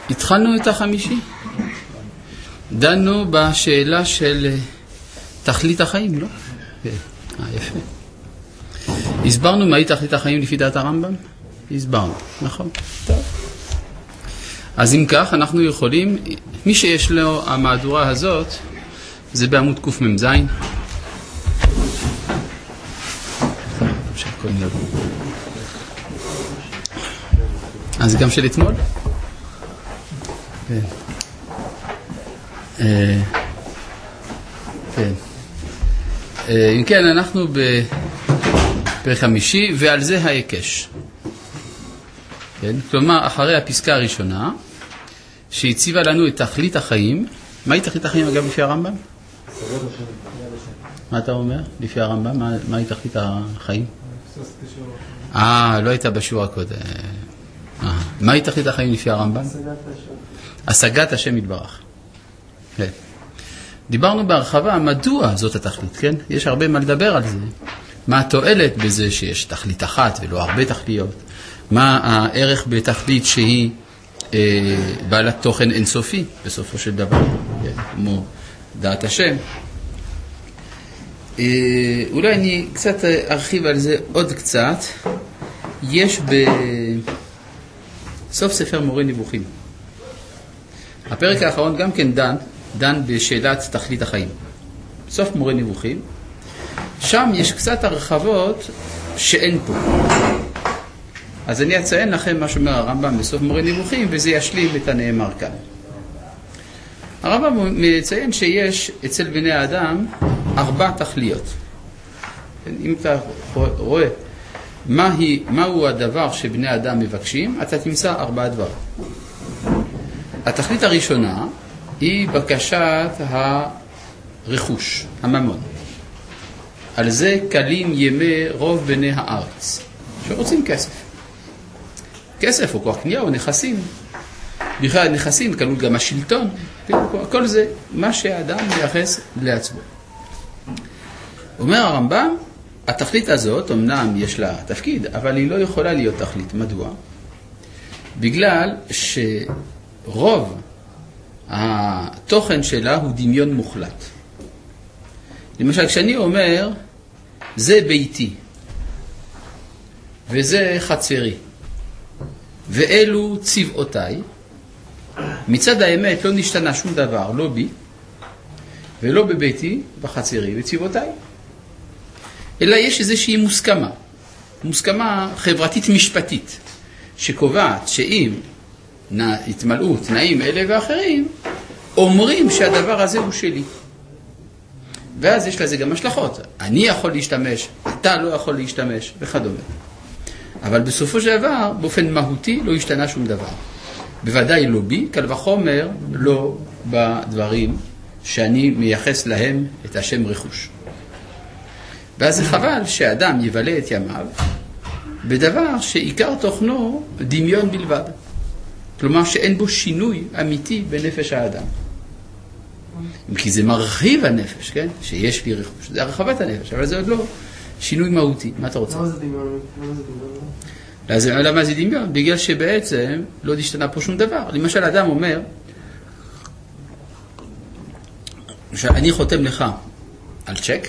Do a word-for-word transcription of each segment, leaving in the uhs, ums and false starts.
התחלנו את החמישי. דנו בשאלה של תכלית החיים, לא? אה, יפה. הסברנו מהי תכלית החיים לפי דעת הרמב"ם? הסברנו, נכון? טוב. אז אם כך, אנחנו יכולים, מי שיש לו המהדורה הזאת, זה בעמוד קמ"ז. אז זה גם של אתמול? כן. כן. אם כן, אנחנו בפרק חמישי, ועל זה ההיקש. כן? כלומר, אחרי הפסקה הראשונה, שהציבה לנו את תכלית החיים. מהי תכלית החיים, אגב, לפי הרמב"ם? מה אתה אומר? לפי הרמב"ם, מה, מהי תכלית החיים? אה, לא הייתה בשיעור הקודם. אה, מהי תכלית החיים לפי הרמב"ם? השגת השם יתברך. כן. דיברנו בהרחבה מדוע זאת התכלית, כן? יש הרבה מה לדבר על זה. מה התועלת בזה שיש תכלית אחת ולא הרבה תכליות? מה הערך בתכלית שהיא אה, בעלת תוכן אינסופי בסופו של דבר, כן? כמו דעת השם. אה, אולי אני קצת ארחיב על זה עוד קצת. יש בסוף ספר מורה נבוכים. הפרק האחרון גם כן דן, דן בשאלת תכלית החיים. סוף מורה נבוכים. שם יש קצת הרחבות שאין פה. אז אני אציין לכם מה שאומר הרמב"ם בסוף מורה נבוכים, וזה ישלים את הנאמר כאן. הרמב"ם מציין שיש אצל בני האדם ארבע תכליות. אם אתה רואה מה היא, מהו הדבר שבני האדם מבקשים, אתה תמצא ארבע דברים. התכלית הראשונה היא בקשת הרכוש, הממון. על זה קלים ימי רוב בני הארץ, שרוצים כסף. כסף או כוח קנייה או נכסים. בכלל נכסים כלול גם השלטון. כל זה מה שהאדם מייחס לעצמו. אומר הרמב"ם, התכלית הזאת, אמנם יש לה תפקיד, אבל היא לא יכולה להיות תכלית. מדוע? בגלל שרוב התוכן שלה הוא דמיון מוחלט. למשל, כשאני אומר, זה ביתי, וזה חצרי, ואלו צבעותיי, מצד האמת לא נשתנה שום דבר, לא בי, ולא בביתי, בחצרי, וצבעותיי. אלא יש איזושהי מוסכמה, מוסכמה חברתית משפטית, שקובעת שאם התמלאו תנאים אלה ואחרים, אומרים שהדבר הזה הוא שלי. ואז יש לזה גם השלכות. אני יכול להשתמש, אתה לא יכול להשתמש, וכדומה. אבל בסופו של דבר, באופן מהותי, לא השתנה שום דבר. בוודאי לא בי, קל וחומר, לא בדברים שאני מייחס להם את השם רכוש. ואז זה חבל שאדם יבלה את ימיו בדבר שעיקר תוכנו דמיון בלבד. כלומר שאין בו שינוי אמיתי בנפש האדם. כי זה מרחיב הנפש, כן? שיש לי רכוש. זה הרחבת הנפש, אבל זה עוד לא שינוי מהותי. מה אתה רוצה? למה זה דמיון? למה זה דמיון? למה זה דמיון? בגלל שבעצם לא השתנה פה שום דבר. למשל, אדם אומר, שאני חותם לך על צ'ק,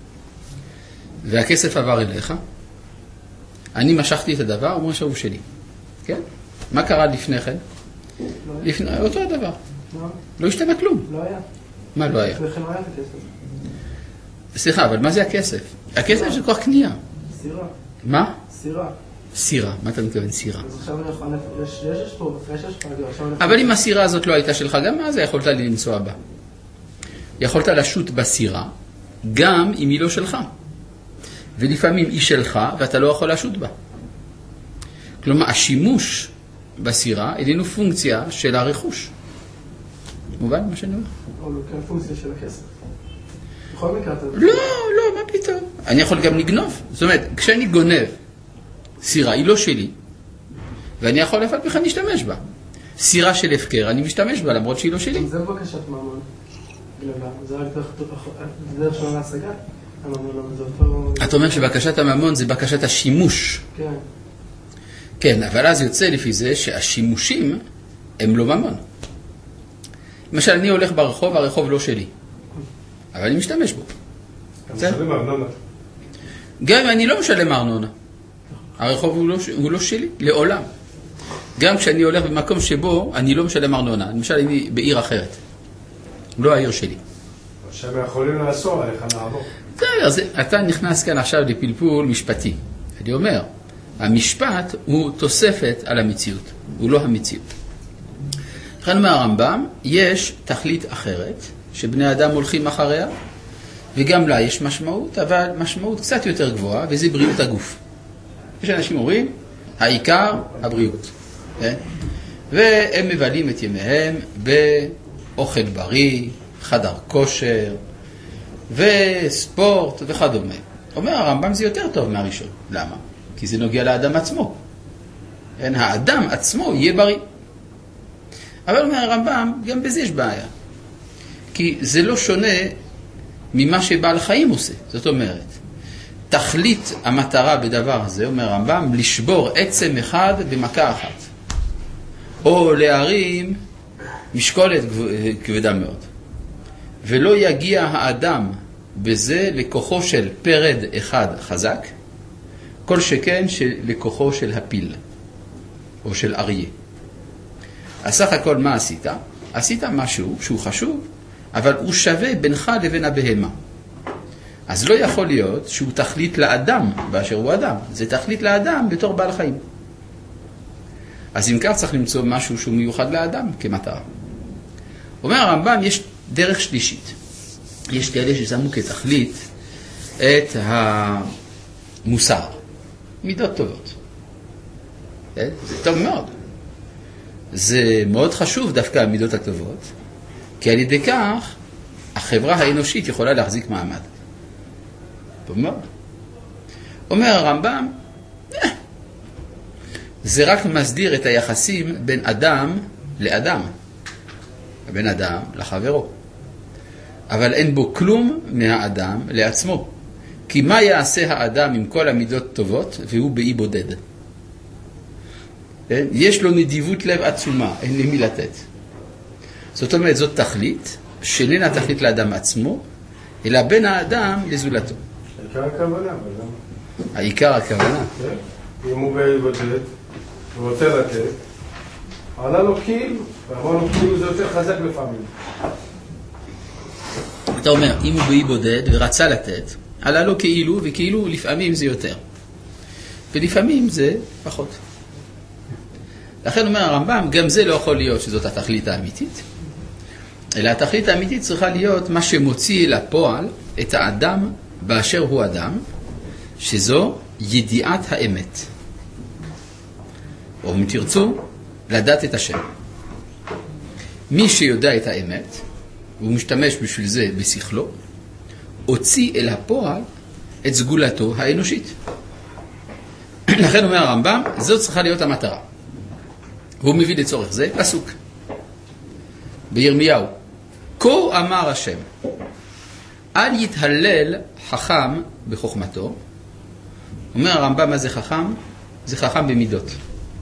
והכסף עבר אליך, אני משכתי את הדבר, הוא אומר שהוא שלי. כן? מה קרה לפני כן? לפני, אותו הדבר. לא השתנה כלום. לא היה. מה לא היה? לכן היה את הכסף. סליחה, אבל מה זה הכסף? הכסף זה כוח קנייה. סירה. מה? סירה. סירה. מה אתה מתכוון סירה? אז עכשיו אני יכול... יש פה, יש פה, אבל אם הסירה הזאת לא הייתה שלך, גם מה זה יכולת לנסוע בה? יכולת לשוט בסירה, גם אם היא לא שלך. ולפעמים היא שלך, ואתה לא יכול לשוט בה. כלומר, השימוש בסירה איננו פונקציה של הרכוש. מובן מה שאני אומר? או לא, כן, פונקציה של הכסף. בכל מקרה אתה... לא, לא, מה פתאום? אני יכול גם לגנוב. זאת אומרת, כשאני גונב סירה, היא לא שלי, ואני יכול לפעמים בכלל להשתמש בה. סירה של הפקר, אני משתמש בה, למרות שהיא לא שלי. זה בקשת ממון. זה רק דרך שלא להשגת. אתה אומר שבקשת הממון זה בקשת השימוש. כן. כן, אבל אז יוצא לפי זה שהשימושים הם לא ממון. למשל, אני הולך ברחוב, הרחוב לא שלי. אבל אני משתמש בו. אתה משלם ארנונה. גם אם אני לא משלם ארנונה. הרחוב הוא לא, הוא לא שלי, לעולם. גם כשאני הולך במקום שבו אני לא משלם ארנונה. למשל, אני בעיר אחרת. לא העיר שלי. שהם יכולים לאסור עליך לעבור. אז אתה נכנס כאן עכשיו לפלפול משפטי. אני אומר, המשפט הוא תוספת על המציאות. הוא לא המציאות. לכן אומר הרמב"ם, יש תכלית אחרת, שבני אדם הולכים אחריה, וגם לה יש משמעות, אבל משמעות קצת יותר גבוהה, וזה בריאות הגוף. יש אנשים אומרים, העיקר, הבריאות. כן? והם מבלים את ימיהם באוכל בריא, חדר כושר, וספורט וכדומה. אומר הרמב"ם, זה יותר טוב מהראשון. למה? כי זה נוגע לאדם עצמו. כן? האדם עצמו יהיה בריא. אבל אומר הרמב"ם, גם בזה יש בעיה. כי זה לא שונה ממה שבעל חיים עושה. זאת אומרת, תכלית המטרה בדבר הזה, אומר הרמב"ם, לשבור עצם אחד במכה אחת. או להרים משקולת כבדה מאוד. ולא יגיע האדם בזה לכוחו של פרד אחד חזק, כל שכן לכוחו של הפיל, או של אריה. אז סך הכל מה עשית? עשית משהו שהוא חשוב, אבל הוא שווה בינך לבין הבהמה. אז לא יכול להיות שהוא תכלית לאדם באשר הוא אדם. זה תכלית לאדם בתור בעל חיים. אז אם כך צריך למצוא משהו שהוא מיוחד לאדם כמטרה. אומר הרמב"ם, יש דרך שלישית. יש כאלה ששמו כתכלית את המוסר. מידות טובות. זה טוב מאוד. זה מאוד חשוב דווקא המידות הטובות, כי על ידי כך החברה האנושית יכולה להחזיק מעמד. טוב מאוד. אומר הרמב"ם, זה רק מסדיר את היחסים בין אדם לאדם, בין אדם לחברו. אבל אין בו כלום מהאדם לעצמו. כי מה יעשה האדם עם כל המידות טובות והוא באי בודד? יש לו נדיבות לב עצומה, אין למי לתת. זאת אומרת, זאת תכלית, שאיננה תכלית לאדם עצמו, אלא בין האדם לזולתו. העיקר הכוונה, אבל למה? העיקר הכוונה. אם הוא באי בודד, הוא רוצה לתת, עלה לו כאילו, ואמרנו כאילו זה יותר חזק לפעמים. אתה אומר, אם הוא באי בודד ורצה לתת, עלה לו כאילו, וכאילו לפעמים זה יותר. ולפעמים זה פחות. לכן אומר הרמב"ם, גם זה לא יכול להיות שזאת התכלית האמיתית, אלא התכלית האמיתית צריכה להיות מה שמוציא לפועל את האדם באשר הוא אדם, שזו ידיעת האמת. או אם תרצו, לדעת את השם. מי שיודע את האמת, והוא משתמש בשביל זה בשכלו, הוציא אל הפועל את סגולתו האנושית. לכן אומר הרמב"ם, זאת צריכה להיות המטרה. הוא מביא לצורך זה פסוק בירמיהו, כה אמר השם, אל יתהלל חכם בחוכמתו. אומר הרמב"ם, מה זה חכם? זה חכם במידות.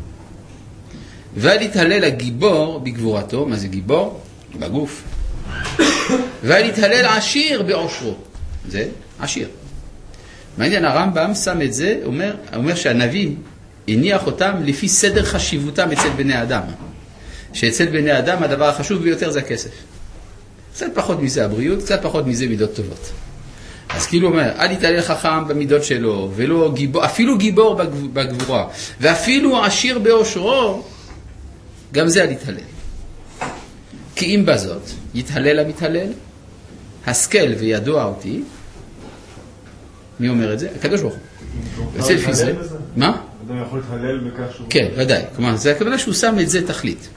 ואל יתהלל הגיבור בגבורתו. מה זה גיבור? בגוף. ואל יתהלל עשיר בעושרו. זה עשיר. מעניין, הרמב"ם שם את זה, אומר, אומר שהנביא הניח אותם לפי סדר חשיבותם אצל בני אדם. שאצל בני אדם הדבר החשוב ביותר זה הכסף. קצת פחות מזה הבריאות, קצת פחות מזה מידות טובות. אז כאילו אומר, אל יתהלל חכם במידות שלו, ולא גיבור, אפילו גיבור בגבורה, ואפילו עשיר בעושרו, גם זה אל יתהלל. כי אם בזאת, יתהלל המתהלל, השכל וידוע אותי. מי אומר את זה? הקדוש ברוך הוא. יוצא לפי זה. מה? אדם יכול להתהלל בכך שהוא... כן, ודאי. כלומר, זה הכוונה שהוא שם את זה תכלית.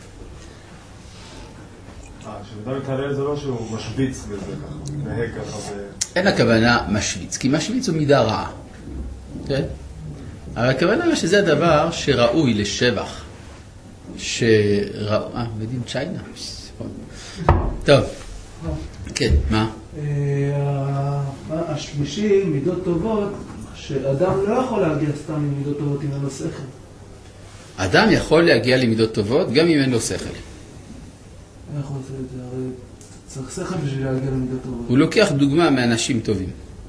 אה, שאדם מתהלל זה לא שהוא משוויץ בזה ככה, הוא מתנהג ככה ב... אין הכוונה משוויץ, כי משוויץ הוא מידה רעה. כן? אבל הכוונה שזה הדבר שראוי לשבח. שראוי... אה, מדינת צ'יינה. טוב. כן, מה? השלישי, מידות טובות, שאדם לא יכול להגיע סתם עם מידות טובות אם אין לו שכל. אדם יכול להגיע למידות טובות גם אם אין לו שכל. איך הוא עושה את זה? הרי צריך שכל בשביל להגיע למידה טובה. הוא לוקח דוגמה מאנשים טובים.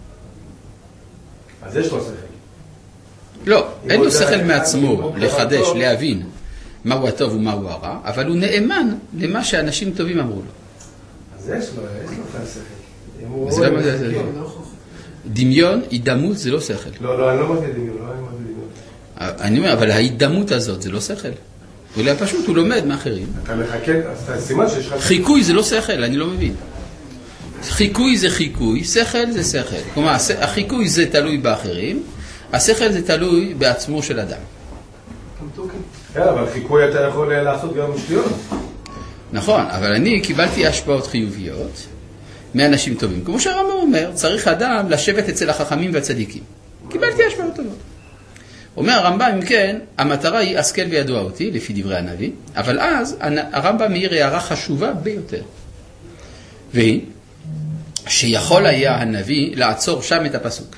אז יש לו שכל. לא, אין לו שכל מעצמו לחדש, להבין מהו הטוב ומהו הרע, אבל הוא נאמן למה שאנשים טובים אמרו לו. אז יש לו, יש לו את השכל. זה לא מה זה, זה. דמיון, הידמות, זה לא שכל. לא, לא, אני לא מבין דמיון, לא אני מבין דמיון. אני אומר, אבל ההידמות הזאת זה לא שכל. אולי פשוט הוא לומד מאחרים. אתה מחכה, אז אתה סימן שיש לך... חיקוי זה לא שכל, אני לא מבין. חיקוי זה חיקוי, שכל זה שכל. כלומר, החיקוי זה תלוי באחרים, השכל זה תלוי בעצמו של אדם. כן, אבל חיקוי אתה יכול לעשות גם שטויות. נכון, אבל אני קיבלתי השפעות חיוביות מאנשים טובים. כמו שהרמב"ם אומר, צריך אדם לשבת אצל החכמים והצדיקים. קיבלתי השפעות טובות. אומר הרמב"ם, אם כן, המטרה היא השכל וידוע אותי, לפי דברי הנביא, אבל אז הרמב"ם מעיר הערה חשובה ביותר. והיא, שיכול היה הנביא לעצור שם את הפסוק.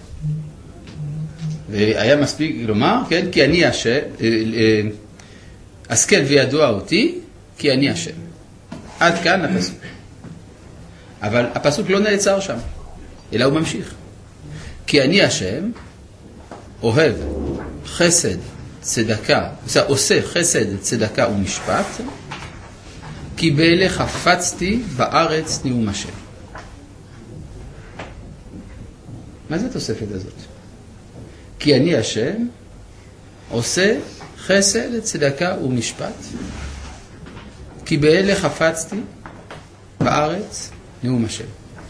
והיה מספיק לומר, כן, כי אני השם, השכל וידוע אותי, כי אני השם. עד כאן הפסוק. אבל הפסוק לא נעצר שם, אלא הוא ממשיך. כי אני השם, אוהב חסד, צדקה, עושה חסד, צדקה ומשפט, כי באלה חפצתי בארץ נאום השם. מה זה התוספת הזאת? כי אני השם, עושה חסד, צדקה ומשפט, כי באלה חפצתי בארץ נאום השם.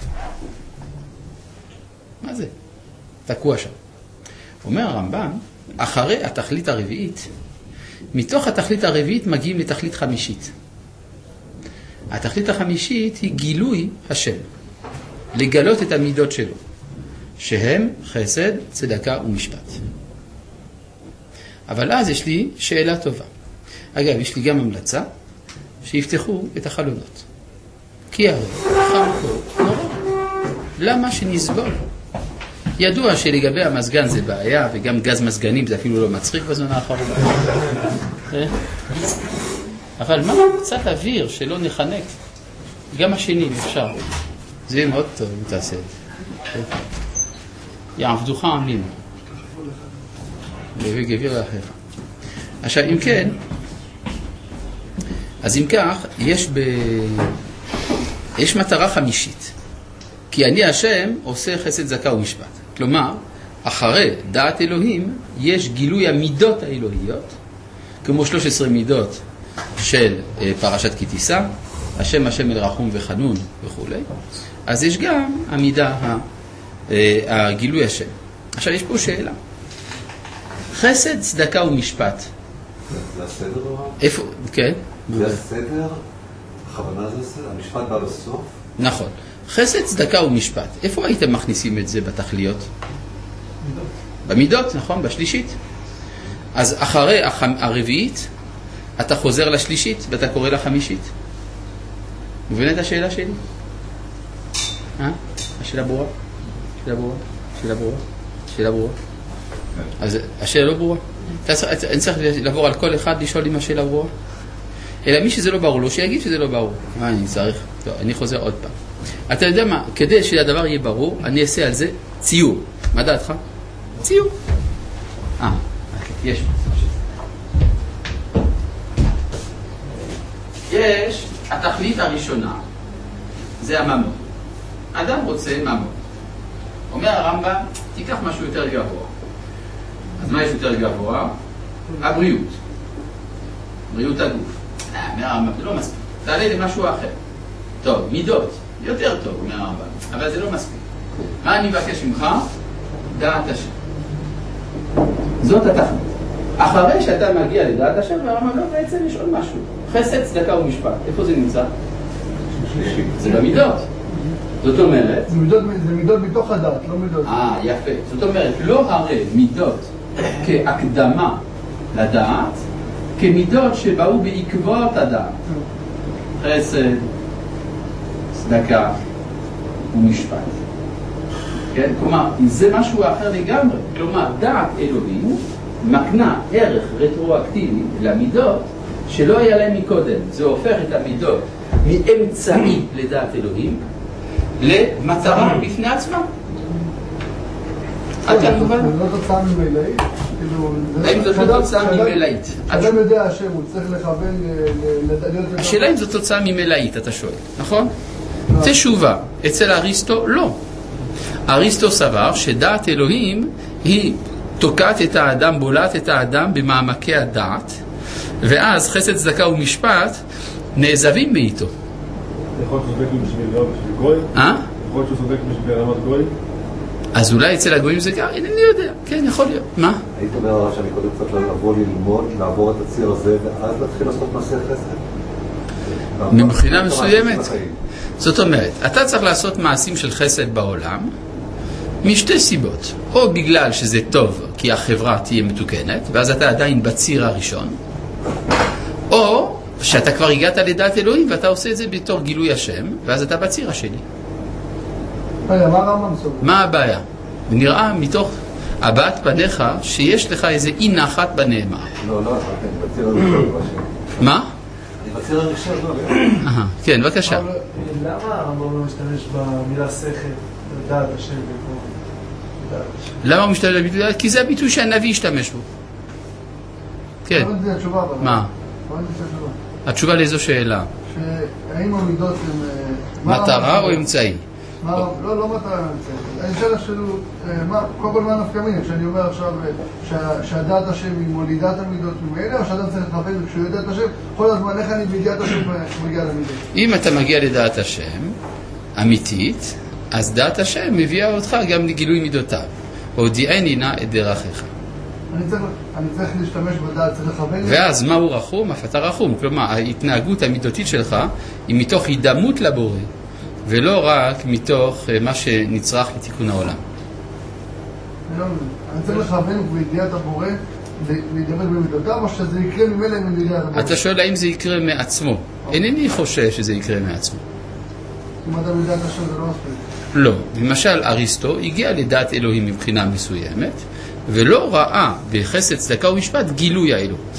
מה זה? תקוע שם. אומר הרמב"ם, אחרי התכלית הרביעית, מתוך התכלית הרביעית מגיעים לתכלית חמישית. התכלית החמישית היא גילוי השם, לגלות את המידות שלו, שהם חסד, צדקה ומשפט. אבל אז יש לי שאלה טובה. אגב, יש לי גם המלצה שיפתחו את החלונות. כי הרי חם פה נורא. למה שנסבול? ידוע שלגבי המסגן זה בעיה, וגם גז מסגנים זה אפילו לא מצחיק בזמן האחרון. אבל מה? קצת אוויר שלא נחנק. גם השני אפשר. זה יהיה מאוד טוב אם תעשה את זה. יעבדוך עמים. וגביר לאחר. עכשיו, אם כן, אז אם כך, יש, ב... יש מטרה חמישית. כי אני השם עושה חסד צדקה ומשפט. כלומר, אחרי דעת אלוהים יש גילוי המידות האלוהיות, כמו שלוש עשרה מידות של פרשת כי תישא, השם השם אל רחום וחנון וכו'. אז יש גם המידה, הגילוי השם. עכשיו יש פה שאלה. חסד, צדקה ומשפט. זה הסדר? איפה? כן. זה הסדר? הכוונה זה הסדר? המשפט בא בסוף? נכון. חסד, צדקה ומשפט. איפה הייתם מכניסים את זה בתכליות? מידות. במידות, נכון, בשלישית. אז אחרי הרביעית, אתה חוזר לשלישית ואתה קורא לחמישית. מבין את השאלה שלי? אה? השאלה ברורה? השאלה ברורה? השאלה ברורה? השאלה ברורה? אז השאלה לא ברורה. אני צריך לעבור על כל אחד לשאול אם השאלה ברורה. אלא מי שזה לא ברור לו, שיגיד שזה לא ברור. מה אני צריך? טוב, אני חוזר עוד פעם. אתה יודע מה? כדי שהדבר יהיה ברור, אני אעשה על זה ציור. מה דעתך? ציור. אה, יש. יש, התכלית הראשונה, זה הממון. אדם רוצה ממון. אומר הרמב"ם, תיקח משהו יותר גבוה. אז מה יש יותר גבוה? הבריאות. בריאות הגוף. אומר הרמב"ם, זה לא מספיק. תעלה למשהו אחר. טוב, מידות. יותר טוב, אומר הרמב"ם. אבל זה לא מספיק. מה אני מבקש ממך? דעת השם. זאת התכלית. אחרי שאתה מגיע לדעת השם, והרמב"ם לא בעצם יש עוד משהו. חסד, צדקה ומשפט. איפה זה נמצא? זה במידות. זאת אומרת... זה מידות, זה מידות מתוך הדעת, לא מידות. אה, יפה. זאת אומרת, לא הרי מידות כהקדמה לדעת, כמידות שבאו בעקבות הדעת. חסד, צדקה ומשפט. כן? כלומר, זה משהו אחר לגמרי. כלומר, דעת אלוהים מקנה ערך רטרואקטיבי למידות שלא היה להם מקודם. זה הופך את המידות מאמצעי לדעת אלוהים למטרה בפני עצמה. עד כאן מובן? זה לא תוצאה ממילאית? האם זאת לא תוצאה ממילאית? אדם יודע השם, הוא צריך לכוון להיות... השאלה אם זאת תוצאה ממילאית, אתה שואל, נכון? תשובה. אצל אריסטו לא. אריסטו סבר שדעת אלוהים היא תוקעת את האדם, בולעת את האדם במעמקי הדעת, ואז חסד, צדקה ומשפט נעזבים מאיתו. יכול להיות שהוא סודק בשביל גוי? אה? יכול להיות שהוא סודק בשביל רמת גוי? אז אולי אצל הגויים זה גם, אינני יודע, כן, יכול להיות. מה? היית אומר הרב שאני קודם קצת לבוא ללמוד, לעבור את הציר הזה, ואז להתחיל לעשות מעשה חסד? מבחינה מסוימת. זאת אומרת, אתה צריך לעשות מעשים של חסד בעולם, משתי סיבות. או בגלל שזה טוב, כי החברה תהיה מתוקנת, ואז אתה עדיין בציר הראשון, או שאתה כבר הגעת לדעת אלוהים, ואתה עושה את זה בתור גילוי השם, ואז אתה בציר השני. רגע, מה הרמב"ם סובר? מה הבעיה? נראה מתוך הבעת פניך שיש לך איזה אי נחת בנאמר. לא, לא, אני בציר הראשון. מה? אני בציר הראשון, לא. כן, בבקשה. למה הרמב"ם לא משתמש במילה שכל, דעת השם? למה הוא משתמש בביטוי? כי זה הביטוי שהנביא השתמש בו. כן. מה? התשובה לאיזו שאלה? שהאם המידות הן... מטרה או אמצעי? לא, לא מטרה אמצעי. אני שאלה שלו, קודם כל מה נפקא מינה? שאני אומר עכשיו שהדעת השם היא מולידת המידות ממילא, או שאדם צריך לכוון וכשהוא יודע את השם, כל הזמן איך אני בידיעת השם מגיע למידות? אם אתה מגיע לדעת השם, אמיתית, אז דעת השם מביאה אותך גם לגילוי מידותיו. הודיעני נא את דרכיך. אני צריך, אני צריך להשתמש בדעת, צריך לכוון... ואז מהו רחום? אף אתה רחום. כלומר, ההתנהגות המידותית שלך היא מתוך הידמות לבורא, ולא רק מתוך מה שנצרך לתיקון העולם. אני צריך לכוון בידיעת הבורא להידמת במידותיו, או שזה יקרה ממילא עם בידיעת הבורא? אתה שואל האם זה יקרה מעצמו. אינני חושב שזה יקרה מעצמו. אם אתה בידיעת השם זה לא מספיק. לא. למשל, אריסטו הגיע לדעת אלוהים מבחינה מסוימת, ולא ראה בחסד, צדקה ומשפט גילוי האלוהות.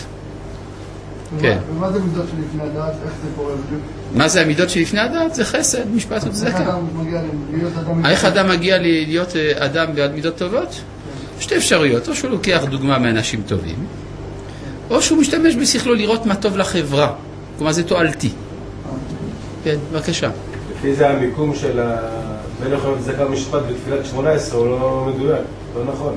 כן. ומה זה מידות שלפני הדעת? איך זה קורה בדיוק? מה זה המידות שלפני הדעת? זה חסד, משפט וצדקה. איך אדם מגיע להיות אדם בעד מידות טובות? שתי אפשרויות. או שהוא לוקח דוגמה מאנשים טובים, או שהוא משתמש בשכלו לראות מה טוב לחברה. כלומר זה תועלתי. כן, בבקשה. לפי זה המיקום של בין יכולים לצדקה ומשפט בתפילת שמונה עשרה הוא לא מדויק, לא נכון.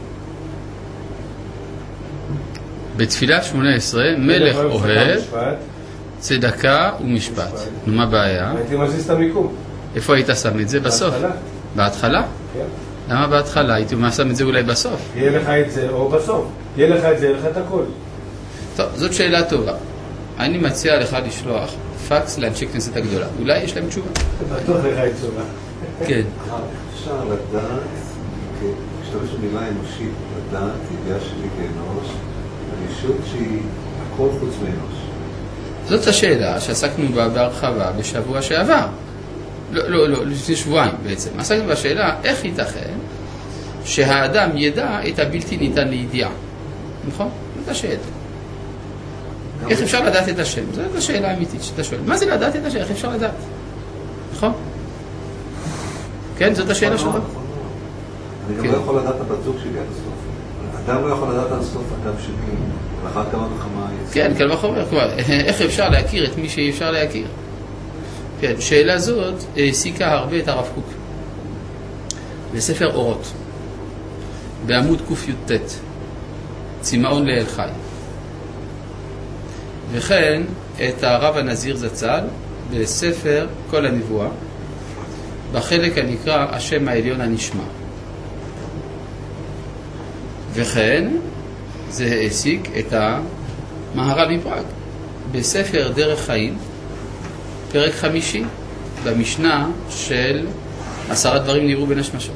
בתפילת שמונה עשרה מלך אוהב צדקה ומשפט. נו, מה הבעיה? הייתי מזיז את המיקום. איפה היית שם את זה? בסוף. בהתחלה? כן. למה בהתחלה? הייתי שם את זה אולי בסוף. יהיה לך את זה או בסוף. יהיה לך את זה, יהיה לך את הכל. טוב, זאת שאלה טובה. אני מציע לך לשלוח פקס לאנשי כנסת הגדולה. אולי יש להם תשובה. בטוח לך את תשובה. כן. אפשר לדעת, כשתמש במילה אנושית, לדעת, ידיעה שלי כאנוש, הישות שהיא הכל חוץ מאנוש. זאת השאלה שעסקנו בה בהרחבה בשבוע שעבר. לא, לא, לא, לפני שבועיים בעצם. עסקנו בשאלה איך ייתכן שהאדם ידע את הבלתי ניתן לידיעה. נכון? זאת השאלה. איך אפשר לדעת את השם? זאת השאלה האמיתית שאתה שואל. מה זה לדעת את השם? איך אפשר לדעת? נכון? כן, זאת השאלה שלך. אני גם לא יכול לדעת את הבת-זוג שלי עד הסוף. אדם לא יכול לדעת עד הסוף אדם שלי, ואחר כמה וכמה... כן, כמה חומר. איך אפשר להכיר את מי שאי אפשר להכיר? כן, שאלה זאת העסיקה הרבה את הרב קוק. בספר אורות, בעמוד ק"ט, צמאון לאל חי. וכן את הרב הנזיר זצ"ל בספר כל הנבואה, בחלק הנקרא השם העליון הנשמע. וכן זה העסיק את המהר"ל מפראג בספר דרך חיים, פרק חמישי, במשנה של עשרה דברים נראו בין השמשות.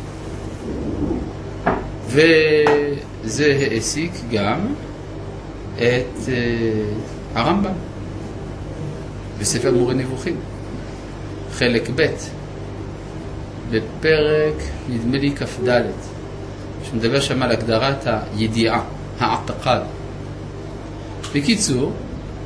וזה העסיק גם את uh, הרמב"ם בספר מורה נבוכים, חלק ב', בפרק נדמה לי כ"ד, שמדבר שם על הגדרת הידיעה, העתקל. בקיצור,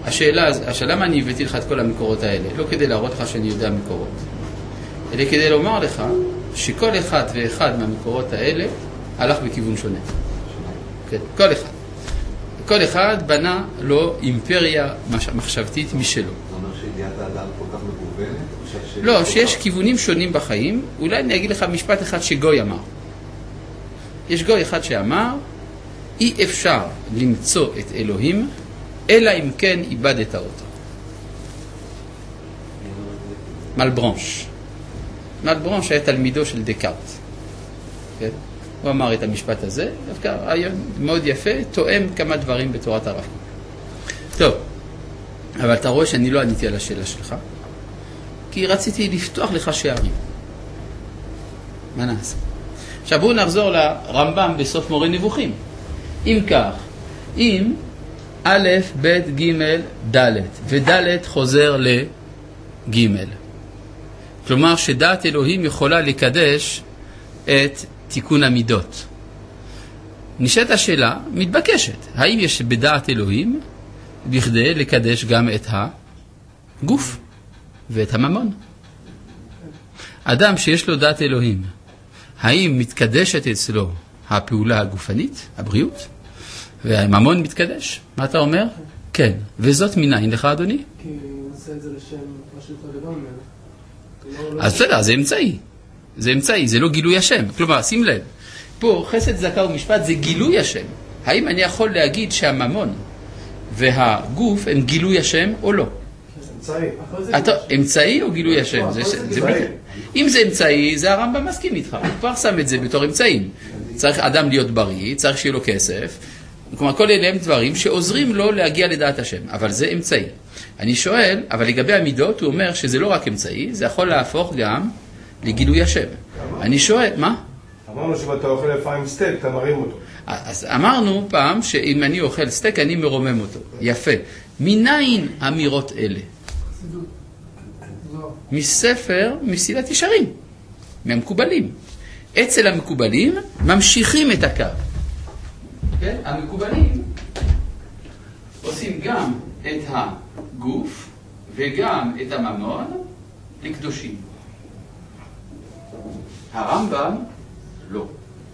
השאלה, השאלה למה אני הבאתי לך את כל המקורות האלה? לא כדי להראות לך שאני יודע מקורות, אלא כדי לומר לך שכל אחד ואחד מהמקורות האלה הלך בכיוון שונה. כן, כל אחד. כל אחד בנה לו אימפריה מחשבתית משלו. זה אומר שידיעת האדם כל כך מגוונת? לא, שיש כיוונים שונים בחיים. אולי אני אגיד לך משפט אחד שגוי אמר. יש גוי אחד שאמר, אי אפשר למצוא את אלוהים, אלא אם כן איבדת אותו. מלברנש. מלברנש היה תלמידו של דקארט. כן? הוא אמר את המשפט הזה, דווקא רעיון מאוד יפה, תואם כמה דברים בתורת הרב. טוב, אבל אתה רואה שאני לא עניתי על השאלה שלך, כי רציתי לפתוח לך שערים. מה נעשה? עכשיו בואו נחזור לרמב"ם בסוף מורה נבוכים. אם כך, אם א', ב', ג', ד', וד' חוזר לג', כלומר שדעת אלוהים יכולה לקדש את תיקון המידות. נשאלת השאלה מתבקשת, האם יש בדעת אלוהים בכדי לקדש גם את הגוף ואת הממון? אדם שיש לו דעת אלוהים, האם מתקדשת אצלו הפעולה הגופנית, הבריאות, והממון מתקדש? מה אתה אומר? כן. וזאת מניין לך, אדוני? כי הוא עושה את זה לשם משהו יותר גדול ממנו. אז בסדר, זה אמצעי. זה אמצעי, זה לא גילוי השם. כלומר, שים לב, פה חסד, צדקה ומשפט זה גילוי השם. האם אני יכול להגיד שהממון והגוף הם גילוי השם או לא? אמצעי. אתה, אמצעי או גילוי השם? זה, זה, זה בלי... אם זה אמצעי, זה הרמב"ם מסכים איתך. הוא כבר שם את זה בתור אמצעים. צריך אדם להיות בריא, צריך שיהיה לו כסף. כלומר, כל אלה הם דברים שעוזרים לו להגיע לדעת השם. אבל זה אמצעי. אני שואל, אבל לגבי המידות, הוא אומר שזה לא רק אמצעי, זה יכול להפוך גם לגילוי השם. אני שואל, מה? אמרנו שאם אתה אוכל לפעמים סטייק, אתה מרים אותו. אז אמרנו פעם שאם אני אוכל סטייק, אני מרומם אותו. יפה. מניין אמירות אלה? מספר מסילת ישרים, מהמקובלים. אצל המקובלים ממשיכים את הקו. כן? המקובלים עושים גם את הגוף וגם את הממון לקדושים. הרמב"ם לא.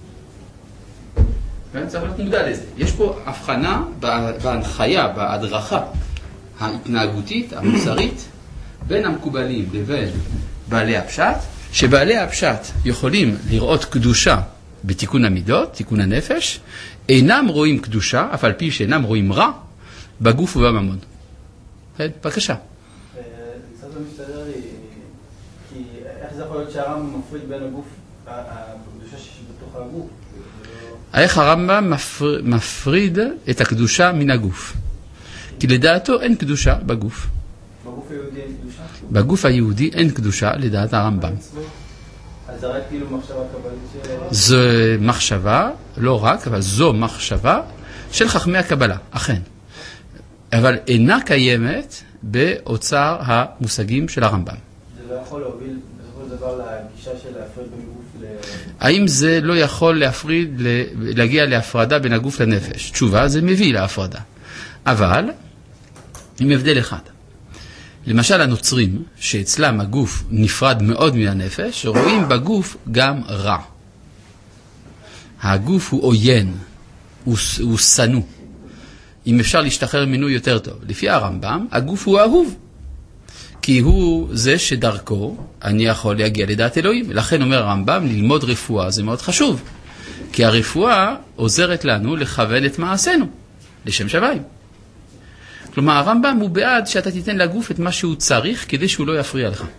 צריך להיות מודע לזה. יש פה הבחנה בהנחיה, בהדרכה ההתנהגותית, המוסרית, בין המקובלים לבין בעלי הפשט, שבעלי הפשט יכולים לראות קדושה בתיקון המידות, תיקון הנפש, אינם רואים קדושה, אף על פי שאינם רואים רע, בגוף ובממון. כן, בבקשה. קצת לא מסתדר לי, כי איך זה יכול להיות שהרמב"ם מפריד בין הגוף, הקדושה שיש בתוך הגוף? איך הרמב"ם מפריד את הקדושה מן הגוף? כי לדעתו אין קדושה בגוף. בגוף היהודי אין קדושה? בגוף היהודי אין קדושה לדעת הרמב"ם. אז זה רק כאילו מחשבה קבלית ש... זו מחשבה, לא רק, אבל זו מחשבה של חכמי הקבלה, אכן. אבל אינה קיימת באוצר המושגים של הרמב"ם. זה לא יכול להוביל בסופו של דבר לגישה של להפריד בין גוף ל... האם זה לא יכול להפריד, להגיע להפרדה בין הגוף לנפש? תשובה, זה מביא להפרדה. אבל, עם הבדל אחד. למשל הנוצרים, שאצלם הגוף נפרד מאוד מהנפש, רואים בגוף גם רע. הגוף הוא עוין, הוא, הוא סנו. אם אפשר להשתחרר ממנו יותר טוב. לפי הרמב"ם, הגוף הוא אהוב. כי הוא זה שדרכו אני יכול להגיע לדעת אלוהים. לכן אומר הרמב"ם, ללמוד רפואה זה מאוד חשוב. כי הרפואה עוזרת לנו לכוון את מעשינו, לשם שמיים. כלומר, הרמב"ם הוא בעד שאתה תיתן לגוף את מה שהוא צריך כדי שהוא לא יפריע לך.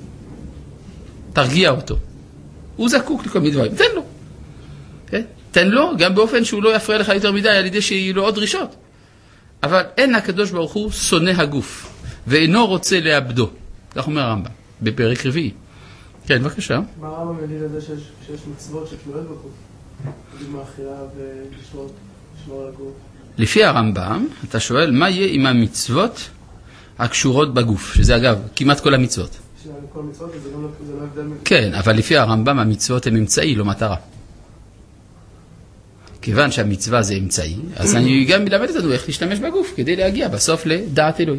תרגיע אותו. הוא זקוק לכל מיני דברים. תן לו. Okay? תן לו גם באופן שהוא לא יפריע לך יותר מדי על ידי שיהיו לו עוד דרישות. אבל אין הקדוש ברוך הוא שונא הגוף ואינו רוצה לאבדו. כך אומר הרמב"ם בפרק רביעי. כן, בבקשה. מה הרמב"ם יגיד לזה שיש, שיש מצוות שתלויות בגוף? דוגמה אכילה ולשמור על הגוף. לפי הרמב"ם, אתה שואל, מה יהיה עם המצוות הקשורות בגוף? שזה אגב, כמעט כל המצוות. כל המצוות, זה לא, זה לא הבדל... כן, אבל לפי הרמב"ם, המצוות הן אמצעי, לא מטרה. כיוון שהמצווה זה אמצעי, אז אני גם מלמד אותנו איך להשתמש בגוף כדי להגיע בסוף לדעת אלוהים.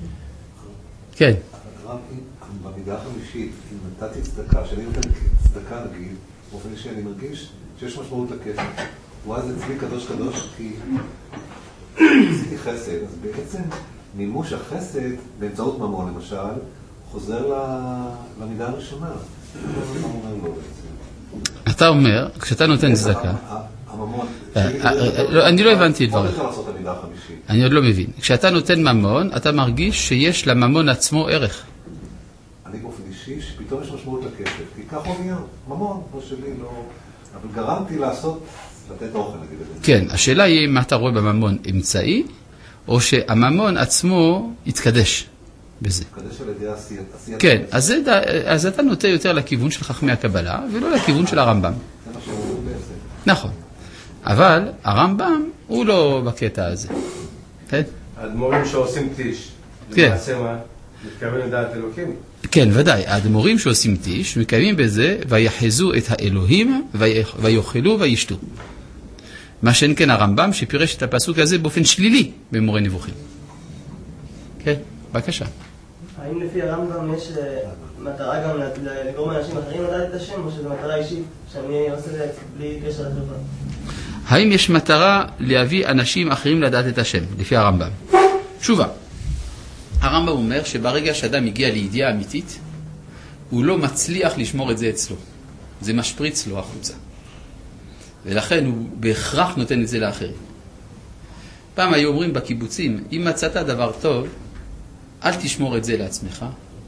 כן. הרב, במידה החמישית, אם נתתי צדקה, שאני נותן צדקה נגיד, באופן שאני מרגיש שיש משמעות לכסף. ואז אצלי קדוש קדוש, כי עשיתי חסד, אז בעצם מימוש החסד באמצעות ממון למשל, חוזר למידה הראשונה. מה אומר לו בעצם? אתה אומר, כשאתה נותן צדקה, הממון, אני לא הבנתי את דבריך. מה אפשר לעשות המידה החמישית? אני עוד לא מבין. כשאתה נותן ממון, אתה מרגיש שיש לממון עצמו ערך. אני באופן אישי, שפתאום יש משמעות לכסף, כי כך הוא נהיה, ממון, לא שלי, לא... אבל גרמתי לעשות, לתת אוכל, נגיד את זה. כן, השאלה היא מה אתה רואה בממון אמצעי, או שהממון עצמו יתקדש בזה. יתקדש על ידי עשיית. כן, אז, זה, אז אתה נוטה יותר לכיוון של חכמי הקבלה, ולא לכיוון של הרמב"ם. זה מה שהוא אומר בעצם. נכון. אבל הרמב"ם הוא לא בקטע הזה. כן? האדמו"רים שעושים טיש, כן. למעשה מה? מתכוון לדעת אלוקים? כן, ודאי. האדמו"רים שעושים טיש, מקיימים בזה, ויחזו את האלוהים, ויאכלו וישתו. מה שאין כן הרמב"ם, שפירש את הפסוק הזה באופן שלילי במורה נבוכים. כן, בבקשה. האם לפי הרמב"ם יש מטרה גם לגרום אנשים אחרים לדעת את השם, או שזו מטרה אישית שאני עושה את זה בלי קשר לחברה? האם יש מטרה להביא אנשים אחרים לדעת את השם, לפי הרמב"ם? תשובה. הרמב"ם אומר שברגע שאדם מגיע לידיעה אמיתית, הוא לא מצליח לשמור את זה אצלו. זה משפריץ לו החוצה. ולכן הוא בהכרח נותן את זה לאחרים. פעם היו אומרים בקיבוצים, אם מצאת דבר טוב, אל תשמור את זה לעצמך,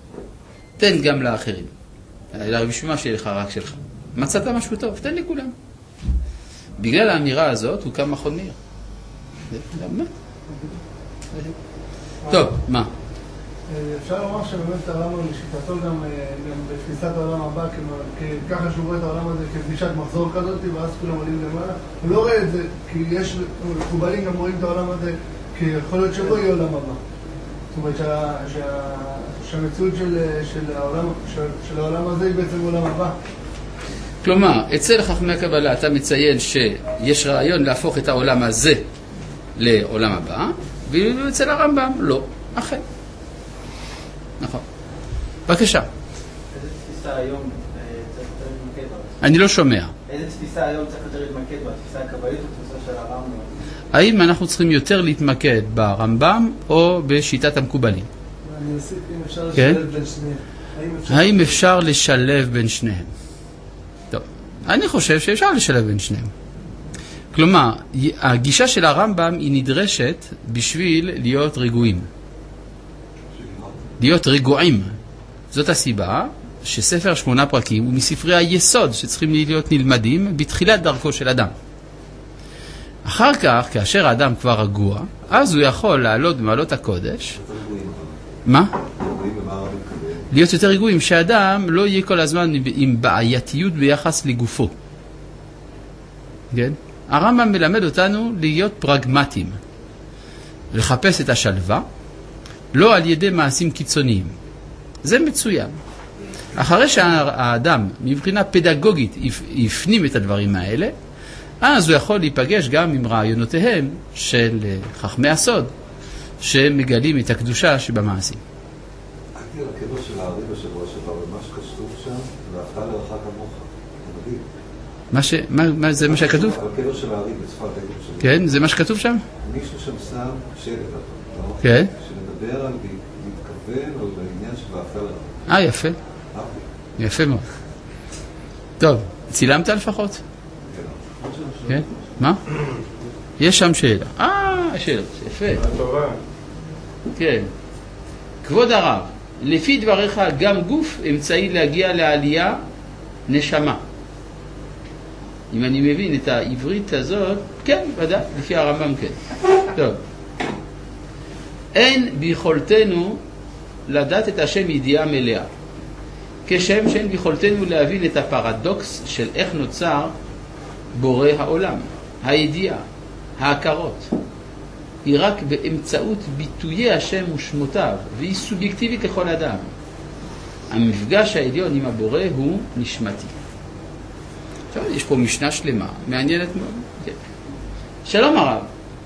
תן גם לאחרים. אלא בשביל מה שיהיה לך רק שלך. מצאת משהו טוב, תן לכולם. בגלל האמירה הזאת הוא קם מכון מאיר. מה? טוב, מה? אפשר לומר שבאמת הרמב"ם לשיטתו גם בתפיסת העולם הבא, ככה שהוא רואה את העולם הזה כפגישת מחזור כזאת, ואז כולם עולים למעלה. הוא לא רואה את זה, כי יש מקובלים גם רואים את העולם הזה כיכול להיות שבו יהיה עולם הבא. זאת אומרת שהמציאות של העולם הזה היא בעצם עולם הבא. כלומר, אצל חכמי הקבלה אתה מציין שיש רעיון להפוך את העולם הזה לעולם הבא, ואצל הרמב"ם לא, אכן. נכון. בבקשה. איזה תפיסה היום צריך יותר להתמקד בה? אני לא שומע. איזה תפיסה היום צריך יותר להתמקד בה? תפיסה הקבלית או תפיסה של הרמב"ם? האם אנחנו צריכים יותר להתמקד ברמב"ם או בשיטת המקובלים? אני אוסיף אם אפשר כן? לשלב בין שניהם. האם אפשר לשלב בין שניהם? טוב, אני חושב שאפשר לשלב בין שניהם. כלומר, הגישה של הרמב"ם היא נדרשת בשביל להיות רגועים. להיות רגועים. זאת הסיבה שספר שמונה פרקים הוא מספרי היסוד שצריכים להיות נלמדים בתחילת דרכו של אדם. אחר כך, כאשר האדם כבר רגוע, אז הוא יכול לעלות במעלות הקודש. מה? להיות יותר רגועים, שאדם לא יהיה כל הזמן עם בעייתיות ביחס לגופו. כן? הרמב"ם מלמד אותנו להיות פרגמטיים. לחפש את השלווה, לא על ידי מעשים קיצוניים. זה מצוין. אחרי שהאדם מבחינה פדגוגית יפנים את הדברים האלה, אז הוא יכול להיפגש גם עם רעיונותיהם של חכמי הסוד, שמגלים את הקדושה שבמעשים. הייתי על הקבר של הארי בשבוע שעבר, ומה שכתוב שם, ואהבת לרעך כמוך. זה מדהים. מה ש... מה, מה, זה מה שכתוב? על הקבר של הארי בצפת, הייתי בשבוע. כן, זה מה שכתוב שם? מישהו שם שם שלט, לא? כן. שמדבר על להתכוון או בעניין של ואהבת לרעך. אה, יפה. יפה מאוד. טוב, צילמת לפחות? כן. מה? יש שם שאלה. אה, שאלה, יפה. טובה. כן. כבוד הרב, לפי דבריך גם גוף אמצעי להגיע לעלייה נשמה. אם אני מבין את העברית הזאת, כן, ודאי, לפי הרמב"ם כן. טוב. אין ביכולתנו לדעת את השם ידיעה מלאה. כשם שאין ביכולתנו להבין את הפרדוקס של איך נוצר בורא העולם. הידיעה, ההכרות, היא רק באמצעות ביטויי השם ושמותיו, והיא סובייקטיבית לכל אדם. המפגש העליון עם הבורא הוא נשמתי. עכשיו, יש פה משנה שלמה, מעניינת מאוד. כן. שלום הרב.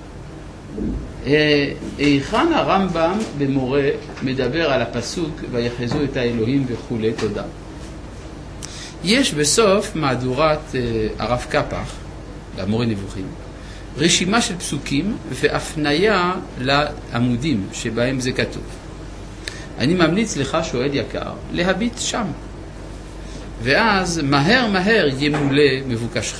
היכן הרמב"ם במורה מדבר על הפסוק ויחזו את האלוהים וכולי? תודה. יש בסוף מהדורת הרב קפח, במורה נבוכים, רשימה של פסוקים והפניה לעמודים שבהם זה כתוב. אני ממליץ לך, שואל יקר, להביט שם. ואז מהר מהר ימולא מבוקשך.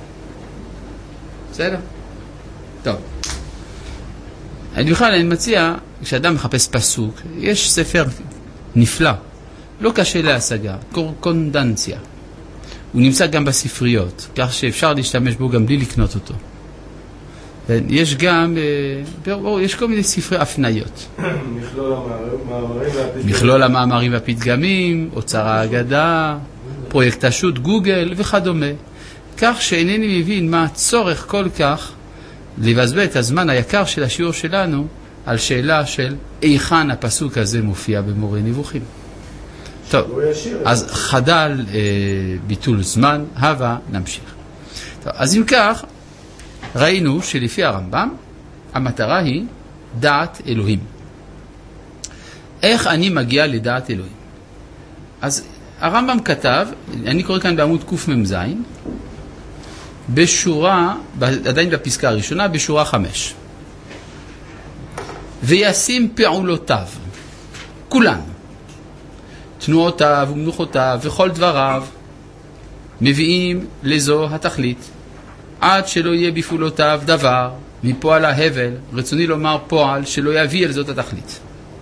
בסדר? טוב. אני בכלל, אני מציע, כשאדם מחפש פסוק, יש ספר נפלא, לא קשה להשגה, קורקונדנציה. הוא נמצא גם בספריות, כך שאפשר להשתמש בו גם בלי לקנות אותו. יש גם, יש כל מיני ספרי הפניות. מכלול המאמרים והפתגמים. מכלול המאמרים והפתגמים, אוצר האגדה, פרויקט השו"ת, גוגל וכדומה. כך שאינני מבין מה הצורך כל כך לבזבז את הזמן היקר של השיעור שלנו על שאלה של היכן הפסוק הזה מופיע במורה נבוכים. טוב, אז חדל אה, ביטול זמן, הווה, נמשיך. טוב, אז אם כך, ראינו שלפי הרמב"ם, המטרה היא דעת אלוהים. איך אני מגיע לדעת אלוהים? אז הרמב"ם כתב, אני קורא כאן בעמוד קמ"ז, בשורה, עדיין בפסקה הראשונה, בשורה חמש. וישים פעולותיו, כולן, תנועותיו ומנוחותיו וכל דבריו, מביאים לזו התכלית, עד שלא יהיה בפעולותיו דבר, מפועל ההבל, רצוני לומר פועל, שלא יביא אל זאת התכלית.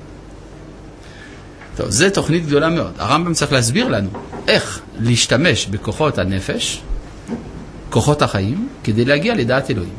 טוב, זו תוכנית גדולה מאוד. הרמב"ם צריך להסביר לנו איך להשתמש בכוחות הנפש, כוחות החיים, כדי להגיע לדעת אלוהים.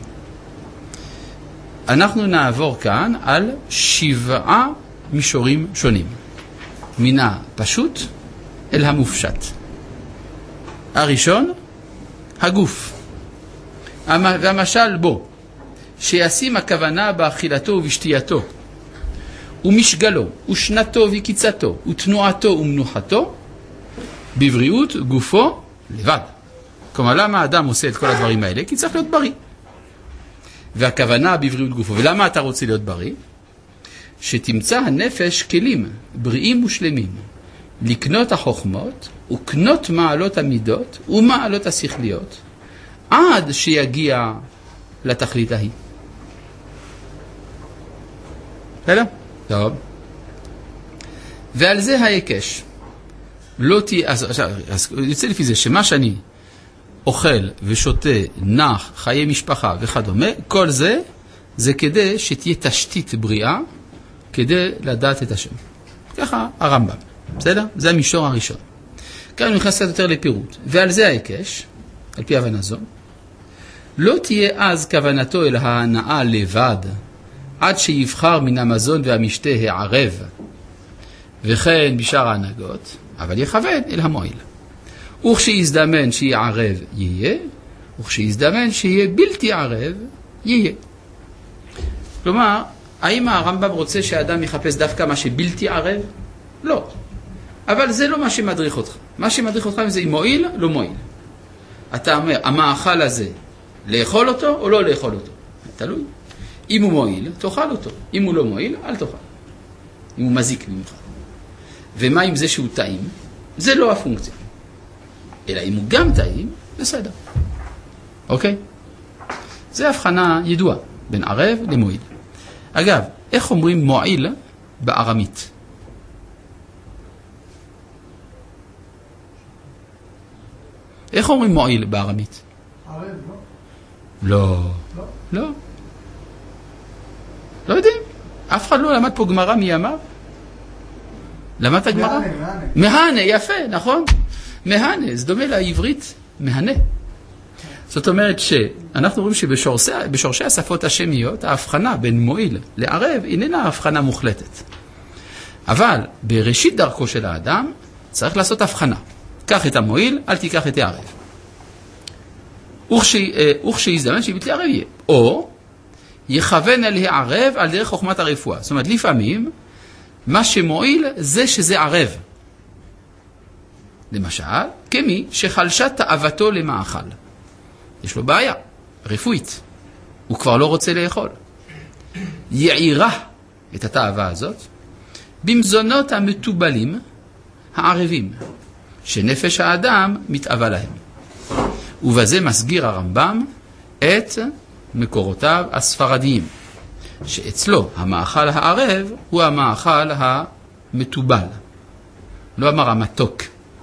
אנחנו נעבור כאן על שבעה מישורים שונים. מן הפשוט אל המופשט. הראשון, הגוף. והמשל בו, שישים הכוונה באכילתו ובשתייתו, ומשגלו, ושנתו וקיצתו, ותנועתו ומנוחתו, בבריאות גופו לבד. כלומר, למה האדם עושה את כל הדברים האלה? כי צריך להיות בריא. והכוונה בבריאות גופו. ולמה אתה רוצה להיות בריא? שתמצא הנפש כלים בריאים ושלמים, לקנות החוכמות, וקנות מעלות המידות, ומעלות השכליות, עד שיגיע לתכלית ההיא. בסדר? טוב. ועל זה ההיקש. לא תהיה, אז, אז, אז יוצא לפי זה שמה שאני אוכל ושותה, נח, חיי משפחה וכדומה, כל זה, זה כדי שתהיה תשתית בריאה, כדי לדעת את השם. ככה הרמב"ם. בסדר? זה המישור הראשון. כאן הוא נכנס קצת יותר לפירוט. ועל זה ההיקש, על פי הבנה זו, לא תהיה אז כוונתו אל ההנאה לבד, עד שיבחר מן המזון והמשתה הערב, וכן בשאר ההנהגות, אבל יכוון אל המועיל. וכשיזדמן שיהיה ערב, יהיה, וכשיזדמן שיהיה בלתי ערב, יהיה. כלומר, האם הרמב"ם רוצה שהאדם יחפש דווקא מה שבלתי ערב? לא. אבל זה לא מה שמדריך אותך. מה שמדריך אותך זה אם מועיל, לא מועיל. אתה אומר, המאכל הזה, לאכול אותו או לא לאכול אותו? תלוי. אם הוא מועיל, תאכל אותו. אם הוא לא מועיל, אל תאכל. אם הוא מזיק במיוחד. ומה עם זה שהוא טעים? זה לא הפונקציה. אלא אם הוא גם טעים, בסדר. אוקיי? זה הבחנה ידועה בין ערב למועיל. אגב, איך אומרים מועיל בארמית? איך אומרים מועיל בארמית? ערב, לא? לא. לא? לא. לא יודעים. אף אחד לא למד פה גמרא מימיו. למדת גמרא? מהנה, מהנה. מהנה, יפה, נכון? מהנה, זה דומה לעברית מהנה. זאת אומרת שאנחנו רואים שבשורשי השפות השמיות, ההבחנה בין מועיל לערב איננה הבחנה מוחלטת. אבל בראשית דרכו של האדם צריך לעשות הבחנה. קח את המועיל, אל תיקח את הערב. וכשיזדמן שבלתי ערב יהיה. או יכוון אל הערב על דרך חוכמת הרפואה. זאת אומרת, לפעמים מה שמועיל זה שזה ערב. למשל, כמי שחלשה תאוותו למאכל. יש לו בעיה, רפואית. הוא כבר לא רוצה לאכול. יעירה את התאווה הזאת במזונות המטובלים הערבים, שנפש האדם מתאווה להם. ובזה מסגיר הרמב"ם את מקורותיו הספרדיים, שאצלו המאכל הערב הוא המאכל המטובל, לא אמר המתוק,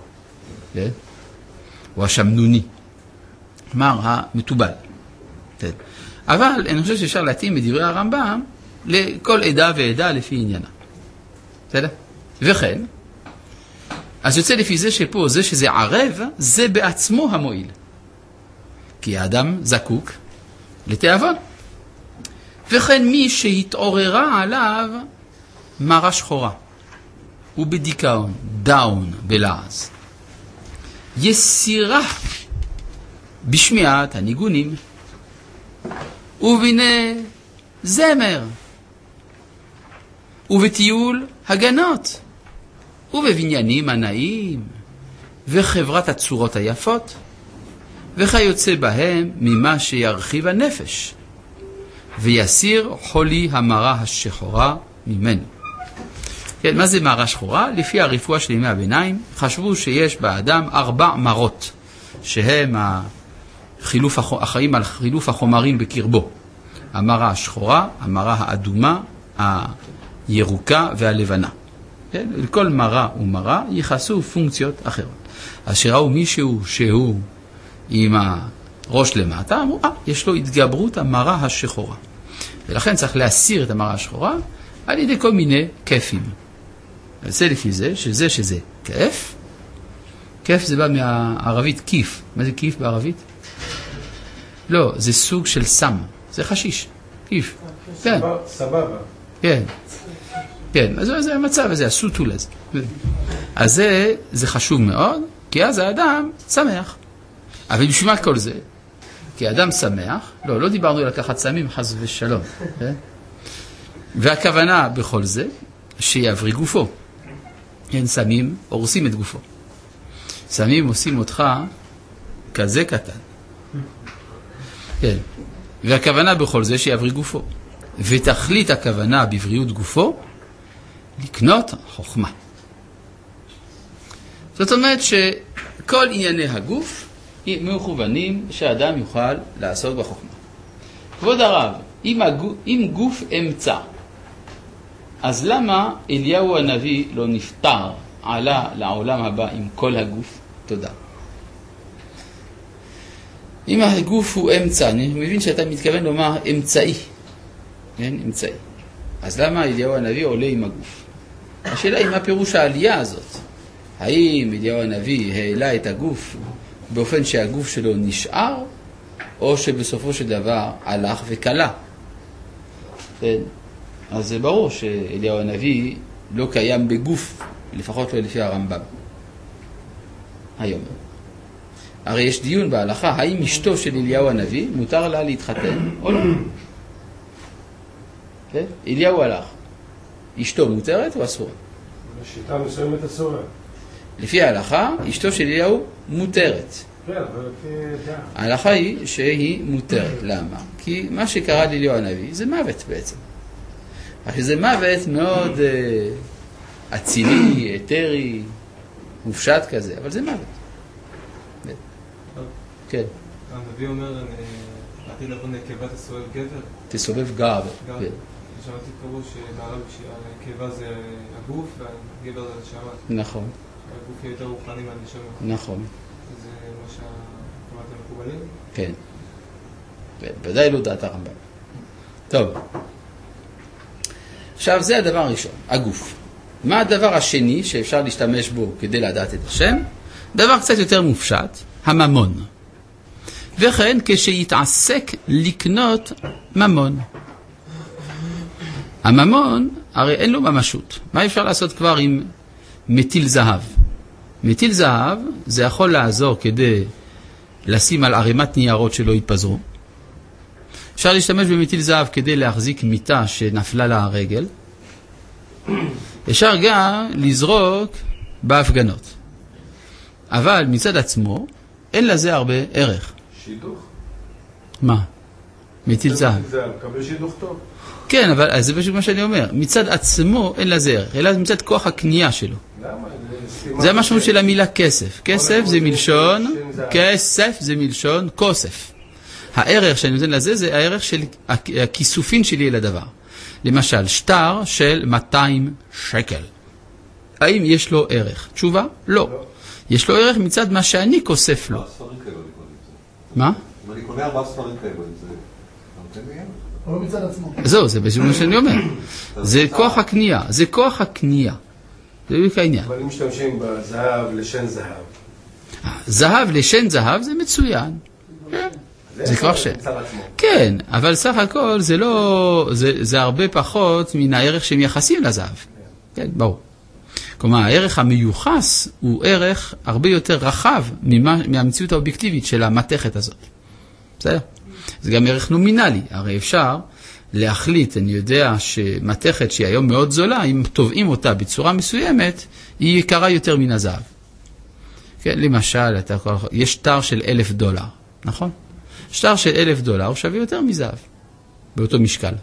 או השמנוני, אמר המטובל. אבל אני חושב שאפשר להתאים את דברי הרמב"ם לכל עדה ועדה לפי עניינה. בסדר? וכן, אז יוצא לפי זה שפה, זה שזה ערב, זה בעצמו המועיל. כי האדם זקוק לתיאבון. וכן מי שהתעוררה עליו מרה שחורה, ובדיכאון, דאון בלעז. יסירה בשמיעת הניגונים, ובנה זמר, ובטיול הגנות, ובבניינים הנאים, וחברת הצורות היפות, וכיוצא בהם ממה שירחיב הנפש, ויסיר חולי המרה השחורה ממנו. כן, מה זה מרה שחורה? לפי הרפואה של ימי הביניים, חשבו שיש באדם ארבע מרות, שהם החילוף, החיים על חילוף החומרים בקרבו. המרה השחורה, המרה האדומה, הירוקה והלבנה. כן? לכל מרה ומרה ייחסו פונקציות אחרות. אז שראו מישהו שהוא עם הראש למטה, אמרו, אה, יש לו התגברות המרה השחורה. ולכן צריך להסיר את המרה השחורה על ידי כל מיני כיפים. זה לפי זה, שזה שזה כיף. כיף זה בא מהערבית כיף. מה זה כיף בערבית? לא, זה סוג של סם. זה חשיש. כיף. כן. סבבה. כן. כן, אז זה המצב הזה, הסוטול הזה. אז זה, זה חשוב מאוד, כי אז האדם שמח. אבל בשביל מה כל זה? כי האדם שמח, לא, לא דיברנו על לקחת סמים, חס ושלום. והכוונה בכל זה, שיעברי גופו. אין סמים, הורסים את גופו. סמים עושים אותך כזה קטן. כן. והכוונה בכל זה שיעברי גופו. ותכלית הכוונה בבריאות גופו, לקנות חוכמה. זאת אומרת שכל ענייני הגוף מכוונים שהאדם יוכל לעשות בחוכמה. כבוד הרב, אם, הגוף, אם גוף אמצע, אז למה אליהו הנביא לא נפטר, עלה לעולם הבא עם כל הגוף? תודה. אם הגוף הוא אמצע, אני מבין שאתה מתכוון לומר אמצעי. כן, אמצעי. אז למה אליהו הנביא עולה עם הגוף? השאלה היא מה פירוש העלייה הזאת. האם אליהו הנביא העלה את הגוף באופן שהגוף שלו נשאר, או שבסופו של דבר הלך וקלה? כן. אז זה ברור שאליהו הנביא לא קיים בגוף, לפחות לא לפי הרמב"ם. היום. הרי יש דיון בהלכה, האם אשתו של אליהו הנביא מותר לה להתחתן או לא? כן? אליהו הלך. אשתו מותרת או אסורה? בשיטה מסוימת אסורה. לפי ההלכה, אשתו של אליהו מותרת. כן, אבל לפי דעה. ההלכה היא שהיא מותרת. למה? כי מה שקרה לאליהו הנביא זה מוות בעצם. אבל זה מוות מאוד uh, אצילי, אתרי, מופשט כזה, אבל זה מוות. כן. הנביא אומר, עתיד לבוא נקבה תסובב גבר? תסובב גב. גב. שמעתי פירוש שבערב שהנקבה זה הגוף והגבר זה הנשמה. נכון. הגוף יהיה יותר רוחני מהנשמה. נכון. זה מה שהקבלתם מקובלים? כן. ודאי לא דעת הרמב"ם. טוב. עכשיו זה הדבר הראשון, הגוף. מה הדבר השני שאפשר להשתמש בו כדי לדעת את השם? דבר קצת יותר מופשט, הממון. וכן כשיתעסק לקנות ממון. הממון הרי אין לו ממשות. מה אפשר לעשות כבר עם מטיל זהב? מטיל זהב זה יכול לעזור כדי לשים על ערימת ניירות שלא יתפזרו. אפשר להשתמש במטיל זהב כדי להחזיק מיטה שנפלה לה הרגל. אפשר גם לזרוק בהפגנות. אבל מצד עצמו אין לזה הרבה ערך. שידוך? מה? מטיל זהב. מקבל שידוך טוב. כן, אבל זה בדיוק מה שאני אומר. מצד עצמו אין לזה ערך, אלא מצד כוח הקנייה שלו. למה? זה המשמעות של המילה כסף. כסף זה מלשון, כסף זה מלשון כוסף. הערך שאני נותן לזה זה הערך של הכיסופין שלי לדבר. למשל, שטר של מאתיים שקל. האם יש לו ערך? תשובה? לא. יש לו ערך מצד מה שאני כוסף לו. מה? אם אני קונה ארבעה ספרים כאלה, זה נותן לי ערך. אבל מצד עצמו. זהו, זה בדיוק מה שאני אומר. זה כוח הקנייה, זה כוח הקנייה. זה בדיוק העניין. אבל אם משתמשים בזהב לשן זהב. זהב לשן זהב זה מצוין. זה כבר ש... כן, אבל סך הכל זה לא... זה הרבה פחות מן הערך שהם יחסים לזהב. כן, ברור. כלומר, הערך המיוחס הוא ערך הרבה יותר רחב מהמציאות האובייקטיבית של המתכת הזאת. בסדר? זה גם ערך נומינלי. הרי אפשר להחליט, אני יודע שמתכת שהיא היום מאוד זולה, אם תובעים אותה בצורה מסוימת, היא יקרה יותר מן הזהב. כן, למשל, אתה, יש שטר של אלף דולר, נכון? שטר של אלף דולר הוא שווה יותר מזהב, באותו משקל.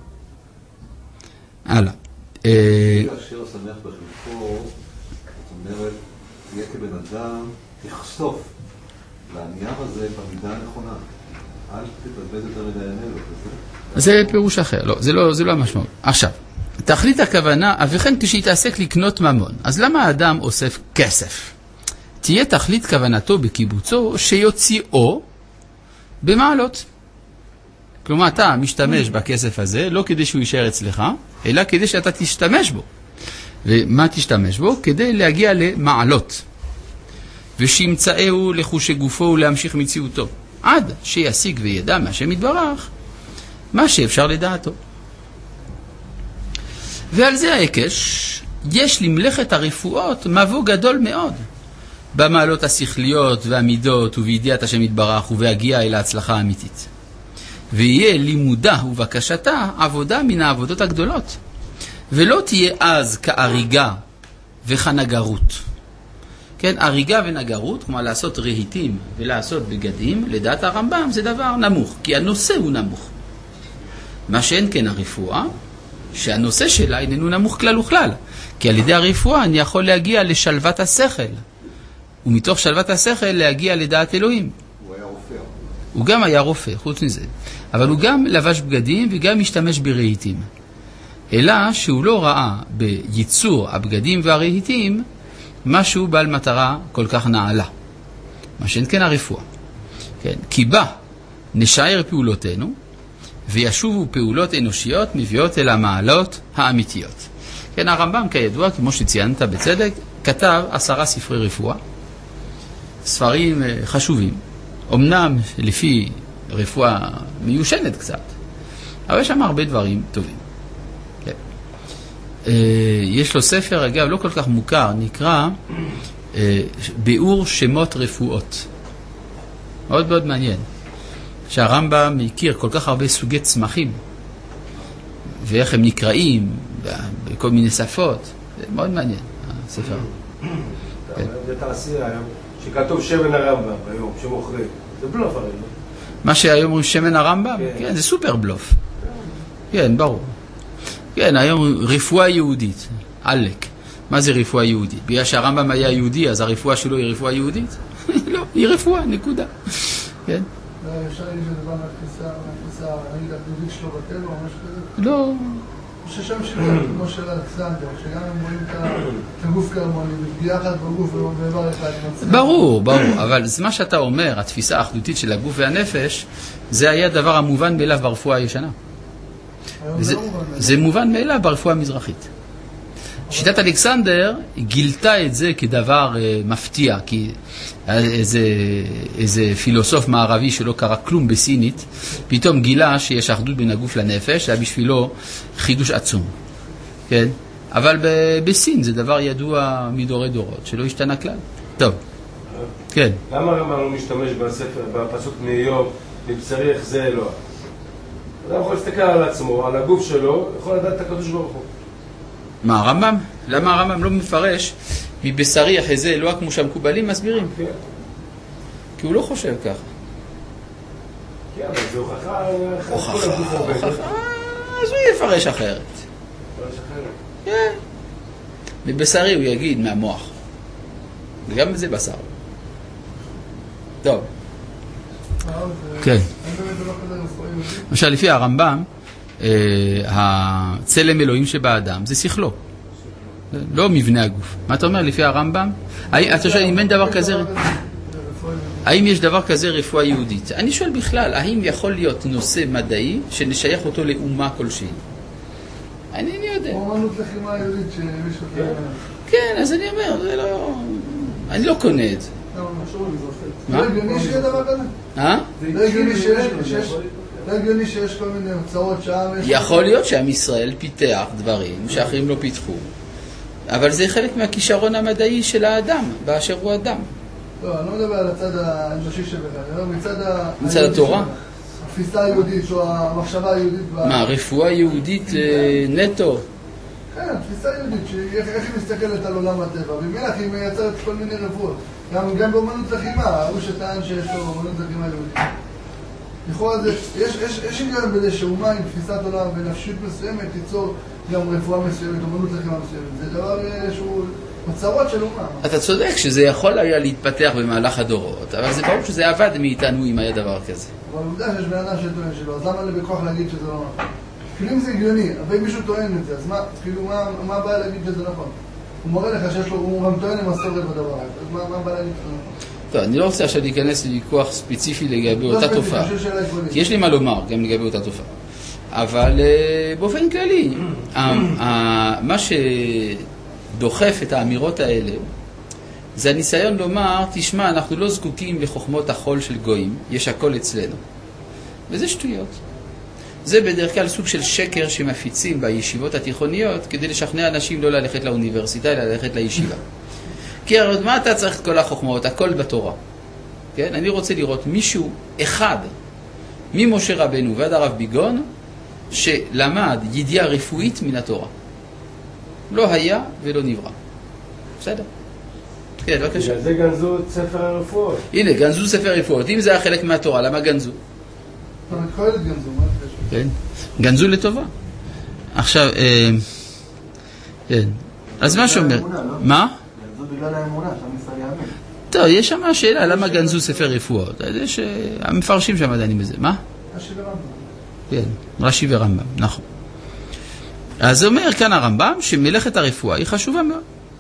הלאה. השיר השמח בחלקו, זאת אומרת, תהיה כבן אדם, תחשוף לעניין הזה במידה הנכונה. אל תתבזבז יותר מדי אנרגיות. זה פירוש אחר, לא, זה לא, זה לא המשמעות. עכשיו, תכלית הכוונה, וכן כשהתעסק לקנות ממון, אז למה האדם אוסף כסף? תהיה תכלית כוונתו בקיבוצו שיוציאו במעלות. כלומר, אתה משתמש בכסף הזה, לא כדי שהוא יישאר אצלך, אלא כדי שאתה תשתמש בו. ומה תשתמש בו? כדי להגיע למעלות. ושימצאהו לחושי גופו ולהמשיך מציאותו. עד שישיג וידע מהשם יתברך, מה שאפשר לדעתו. ועל זה ההיקש, יש למלאכת הרפואות מבוא גדול מאוד, במעלות השכליות והמידות ובידיעת השם יתברך ובהגיע אל ההצלחה האמיתית. ויהיה לימודה ובקשתה עבודה מן העבודות הגדולות, ולא תהיה אז כאריגה וכנגרות. כן, אריגה ונגרות, כמו לעשות רהיטים ולעשות בגדים, לדעת הרמב"ם זה דבר נמוך, כי הנושא הוא נמוך. מה שאין כן הרפואה, שהנושא שלה איננו נמוך כלל וכלל, כי על ידי הרפואה אני יכול להגיע לשלוות השכל, ומתוך שלוות השכל להגיע לדעת אלוהים. הוא היה רופא. הוא גם היה רופא, חוץ מזה. אבל הוא גם לבש בגדים וגם משתמש ברהיטים. אלא שהוא לא ראה בייצור הבגדים והרהיטים משהו בעל מטרה כל כך נעלה. מה שאין כן הרפואה. כן, כי בה נשאר פעולותינו, וישובו פעולות אנושיות מביאות אל המעלות האמיתיות. כן, הרמב"ם כידוע, כמו שציינת בצדק, כתב עשרה ספרי רפואה, ספרים חשובים, אמנם לפי רפואה מיושנת קצת, אבל יש שם הרבה דברים טובים. כן. יש לו ספר, אגב, לא כל כך מוכר, נקרא ביאור שמות רפואות. מאוד מאוד מעניין. שהרמב"ם הכיר כל כך הרבה סוגי צמחים, ואיך הם נקראים בכל מיני שפות. זה מאוד מעניין, הספר. זה תעשייה היום, שכתוב שמן הרמב"ם היום, שמוכרים. זה בלוף הרי, לא? מה שהיום אומרים שמן הרמב"ם? כן, זה סופר בלוף. כן, ברור. כן, היום רפואה יהודית, עלק. מה זה רפואה יהודית? בגלל שהרמב"ם היה יהודי, אז הרפואה שלו היא רפואה יהודית? לא, היא רפואה, נקודה. כן? אפשר להגיד שזה בא מהתפיסה, נגיד הגדודית שלו בטבע או משהו כזה? לא. ששם שירה, כמו של אלכסנדר, שגם הם רואים את הגוף כהרמוני, בפגיעה אחת בגוף ובאיבר אחד. ברור, ברור, אבל מה שאתה אומר, התפיסה האחדותית של הגוף והנפש, זה היה דבר המובן מאליו ברפואה הישנה. זה מובן מאליו ברפואה המזרחית. שיטת אלכסנדר גילתה את זה כדבר uh, מפתיע, כי איזה, איזה פילוסוף מערבי שלא קרא כלום בסינית, פתאום גילה שיש אחדות בין הגוף לנפש, היה בשבילו חידוש עצום. כן? אבל ב- בסין זה דבר ידוע מדורי דורות, שלא השתנה כלל. טוב. כן. למה הרמב"ם לא משתמש בספר, בפסוק מאיוב, מבשרי יחזה אלוה? אדם יכול להסתכל על עצמו, על הגוף שלו, יכול לדעת את הקדוש ברוך הוא. מה, הרמב"ם? למה הרמב"ם לא מפרש מבשרי יחזה אלוה כמו שהמקובלים מסבירים? כי הוא לא חושב ככה. כן, אבל זה הוכחה... הוכחה, הוכחה. אז הוא יפרש אחרת. יפרש אחרת. כן. מבשרי הוא יגיד מהמוח. וגם זה בשר. טוב. כן. למשל, לפי הרמב"ם, הצלם אלוהים שבאדם זה שכלו. לא מבנה הגוף. מה אתה אומר לפי הרמב"ם? אתה שואל אם אין דבר כזה... האם יש דבר כזה רפואה יהודית? אני שואל בכלל, האם יכול להיות נושא מדעי שנשייך אותו לאומה כלשהי? אני לא יודע. אומנות לחימה יהודית שמישהו... כן, אז אני אומר, זה לא... אני לא קונה את זה. לא הגיוני שיהיה דבר כזה? אה? לא הגיוני שיש... לא הגיוני שיש כל מיני המצאות שם... יכול להיות שעם ישראל פיתח דברים שאחרים לא פיתחו. אבל זה חלק מהכישרון המדעי של האדם, באשר הוא אדם. לא, אני לא מדבר על הצד האנושי שבך, אני אומר מצד ה... מצד התורה? התפיסה היהודית או המחשבה היהודית... מה, רפואה יהודית נטו? כן, התפיסה היהודית, איך היא מסתכלת על עולם הטבע, במילך היא מייצרת כל מיני רפואות. גם באמנות לחימה, הוא שטען שיש לו אמנות לחימה יהודית. לכאורה זה, יש עניין בזה שאומה עם תפיסת עולם ונפשית מסוימת תיצור גם רפואה מסוימת, אמנות לחימה מסוימת. זה דבר שהוא מצרות של אומה. אתה צודק שזה יכול היה להתפתח במהלך הדורות, אבל זה ברור שזה עבד מאיתנו אם היה דבר כזה. אבל עובדה שיש בן אדם שטוען שלו, אז למה לי בכוח להגיד שזה לא נכון? כאילו אם זה הגיוני, אבל אם מישהו טוען את זה, אז מה, כאילו מה הבעיה להגיד שזה נכון? הוא מראה לך שיש לו, הוא גם טוען עם מסורת בדבר הזה, אז מה הבעיה להגיד שזה נכון? טוב, אני לא רוצה עכשיו להיכנס לוויכוח ספציפי לגבי אותה תופעה. כי יש לי מה לומר גם לגבי אותה תופעה. אבל באופן כללי, מה שדוחף את האמירות האלה, זה הניסיון לומר, תשמע, אנחנו לא זקוקים לחוכמות החול של גויים, יש הכל אצלנו. וזה שטויות. זה בדרך כלל סוג של שקר שמפיצים בישיבות התיכוניות, כדי לשכנע אנשים לא ללכת לאוניברסיטה, אלא ללכת לישיבה. כי הרי מה אתה צריך את כל החוכמות? הכל בתורה. כן? אני רוצה לראות מישהו אחד, ממשה רבנו ועד הרב ביגון, שלמד ידיעה רפואית מן התורה. לא היה ולא נברא. בסדר? כן, בבקשה. בגלל זה גנזו את ספר הרפואות. הנה, גנזו ספר הרפואות. אם זה היה חלק מהתורה, למה גנזו? אתה מתחולת גנזו, מה זה קשור? כן. גנזו לטובה. עכשיו, כן. אז מה שאומר? מה? בגלל האמונה, שם ישראל יאמין. טוב, יש שם שאלה, למה גנזו ספר רפואות? יש, המפרשים שם עדיין בזה, מה? רש"י ורמב"ם. כן, רש"י ורמב"ם, נכון. אז אומר כאן הרמב"ם שמלאכת הרפואה היא חשובה מאוד.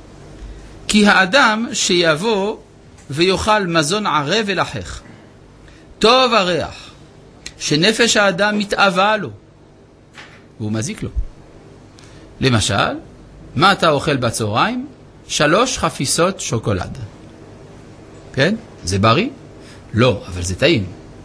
כי האדם שיבוא ויאכל מזון ערב ולחך, טוב הריח, שנפש האדם מתאווה לו, והוא מזיק לו. למשל, מה אתה אוכל בצהריים? שלוש חפיסות שוקולד. כן? זה בריא? לא, אבל זה טעים.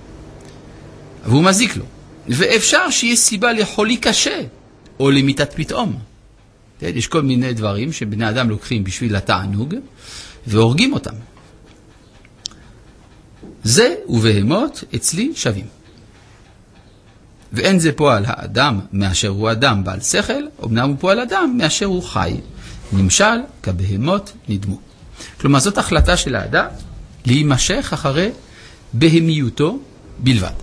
והוא מזיק לו. ואפשר שיש סיבה לחולי קשה, או למיטת פתאום. כן? יש כל מיני דברים שבני אדם לוקחים בשביל התענוג, והורגים אותם. זה ובהמות אצלי שווים. ואין זה פועל האדם מאשר הוא אדם בעל שכל, אמנם הוא פועל אדם מאשר הוא חי. נמשל כבהמות נדמו. כלומר, זאת החלטה של האדם להימשך אחרי בהמיותו בלבד.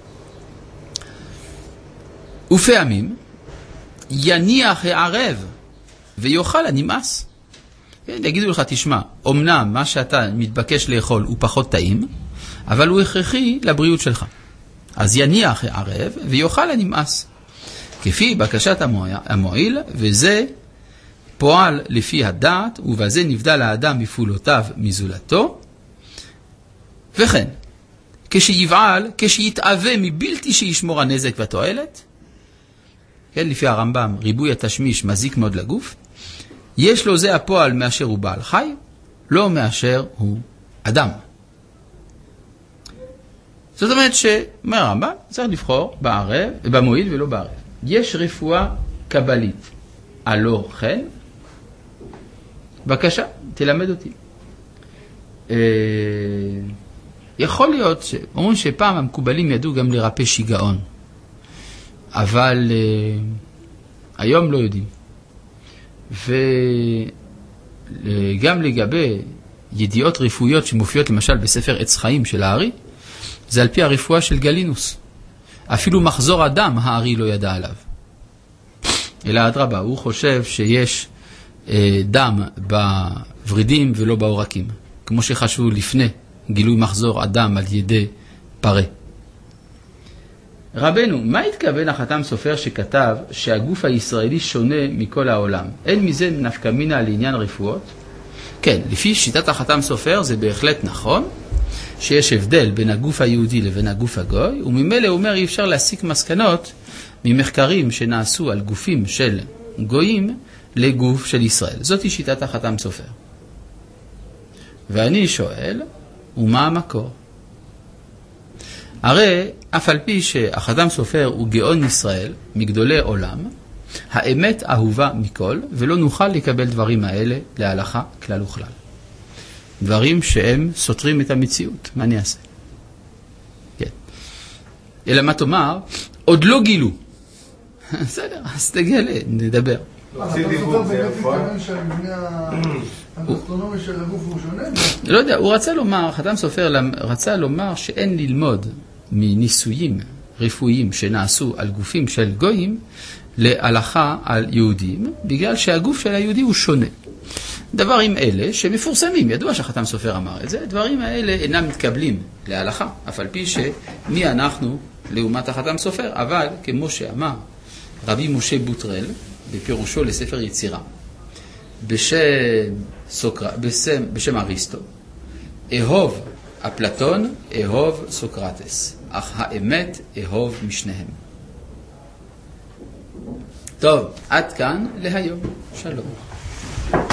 ופעמים יניח הערב ויאכל הנמאס. יגידו לך, תשמע, אמנם מה שאתה מתבקש לאכול הוא פחות טעים, אבל הוא הכרחי לבריאות שלך. אז יניח הערב ויאכל הנמאס. כפי בקשת המועיל, וזה פועל לפי הדעת, ובזה נבדל האדם בפעולותיו מזולתו. וכן, כשיבעל, כשיתאווה מבלתי שישמור הנזק והתועלת, כן, לפי הרמב"ם, ריבוי התשמיש מזיק מאוד לגוף, יש לו זה הפועל מאשר הוא בעל חי, לא מאשר הוא אדם. זאת אומרת שאומר הרמב"ם, צריך לבחור בערב, במועיל ולא בערב. יש רפואה קבלית, הלא כן? בבקשה, תלמד אותי. אה, יכול להיות, אומרים שפעם המקובלים ידעו גם לרפא שיגעון, אבל אה, היום לא יודעים. וגם לגבי ידיעות רפואיות שמופיעות למשל בספר עץ חיים של הארי, זה על פי הרפואה של גלינוס. אפילו מחזור אדם הארי לא ידע עליו. אלא אדרבה, הוא חושב שיש אה, דם בוורידים ולא בעורקים, כמו שחשבו לפני גילוי מחזור אדם על ידי פרה. רבנו, מה התכוון החתם סופר שכתב שהגוף הישראלי שונה מכל העולם? אין מזה נפקא מינה לעניין רפואות? כן, לפי שיטת החתם סופר זה בהחלט נכון, שיש הבדל בין הגוף היהודי לבין הגוף הגוי, וממילא הוא אומר אי אפשר להסיק מסקנות ממחקרים שנעשו על גופים של גויים לגוף של ישראל. זאת היא שיטת החתם סופר. ואני שואל, ומה המקור? הרי אף על פי שהחתם סופר הוא גאון ישראל מגדולי עולם, האמת אהובה מכל, ולא נוכל לקבל דברים האלה להלכה כלל וכלל. דברים שהם סותרים את המציאות. מה אני אעשה? כן. אלא מה תאמר? עוד לא גילו. בסדר, אז תגלה, נדבר. אתה סופר באמת התכוון שהמבנה האסטרונומי של הגוף הוא שונה? לא יודע, הוא רצה לומר, חתם סופר רצה לומר שאין ללמוד מניסויים רפואיים שנעשו על גופים של גויים להלכה על יהודים, בגלל שהגוף של היהודי הוא שונה. דברים אלה שמפורסמים, ידוע שחתם סופר אמר את זה, דברים האלה אינם מתקבלים להלכה, אף על פי שמי אנחנו לעומת החתם סופר, אבל כמו שאמר רבי משה בוטרל, בפירושו לספר יצירה, בשם, סוקר... בשם, בשם אריסטו, אהוב אפלטון, אהוב סוקרטס, אך האמת אהוב משניהם. טוב, עד כאן להיום. שלום.